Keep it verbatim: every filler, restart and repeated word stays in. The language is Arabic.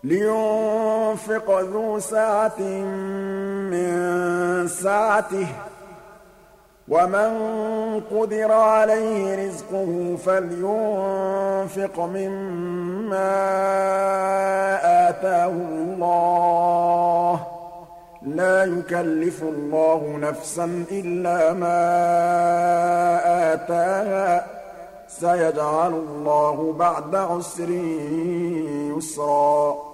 لينفق ذو سعة من سعته ۖ ومن قدر عليه رزقه فلينفق مما آتاه الله ۖ لا يكلف الله نفسا إلا ما آتاها ۖ سيجعل الله بعد عسر يسرا